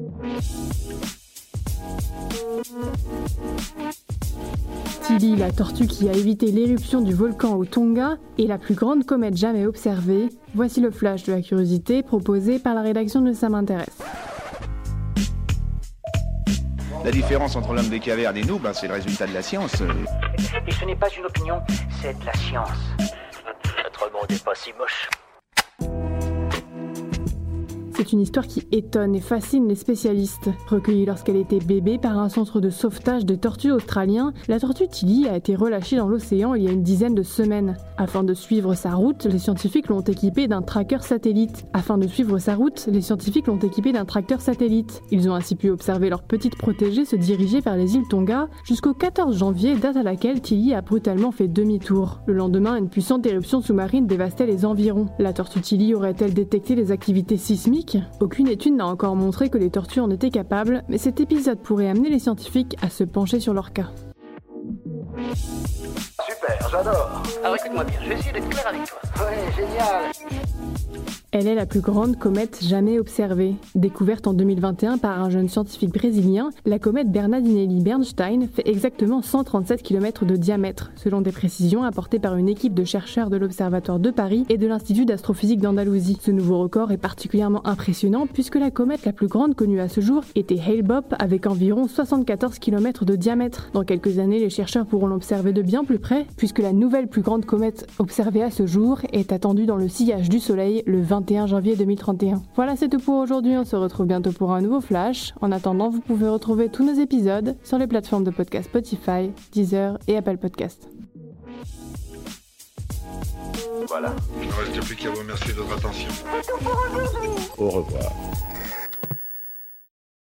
Tilly, la tortue qui a évité l'éruption du volcan au Tonga, est la plus grande comète jamais observée. Voici le flash de la curiosité proposé par la rédaction de Ça m'intéresse. La différence entre l'homme des cavernes et nous, c'est le résultat de la science. Et ce n'est pas une opinion, c'est de la science. Notre monde n'est pas si moche. C'est une histoire qui étonne et fascine les spécialistes. Recueillie lorsqu'elle était bébé par un centre de sauvetage de tortues australien, la tortue Tilly a été relâchée dans l'océan il y a une dizaine de semaines. Afin de suivre sa route, les scientifiques l'ont équipée d'un tracker satellite. Ils ont ainsi pu observer leur petite protégée se diriger vers les îles Tonga jusqu'au 14 janvier, date à laquelle Tilly a brutalement fait demi-tour. Le lendemain, une puissante éruption sous-marine dévastait les environs. La tortue Tilly aurait-elle détecté les activités sismiques ? Aucune étude n'a encore montré que les tortues en étaient capables, mais cet épisode pourrait amener les scientifiques à se pencher sur leur cas. Super, j'adore. Alors écoute-moi bien, je vais essayer d'être clair avec toi. Ouais, génial. Elle est la plus grande comète jamais observée. Découverte en 2021 par un jeune scientifique brésilien, la comète Bernardinelli-Bernstein fait exactement 137 km de diamètre, selon des précisions apportées par une équipe de chercheurs de l'Observatoire de Paris et de l'Institut d'astrophysique d'Andalousie. Ce nouveau record est particulièrement impressionnant puisque la comète la plus grande connue à ce jour était Hale-Bopp avec environ 74 km de diamètre. Dans quelques années, les chercheurs pourront l'observer de bien plus près puisque la nouvelle plus grande comète observée à ce jour est attendue dans le sillage du Soleil le 21 janvier 2031. Voilà, c'est tout pour aujourd'hui. On se retrouve bientôt pour un nouveau flash. En attendant, vous pouvez retrouver tous nos épisodes sur les plateformes de podcast Spotify, Deezer et Apple Podcast. Voilà. Il ne reste plus qu'à vous remercier de votre attention. Au revoir.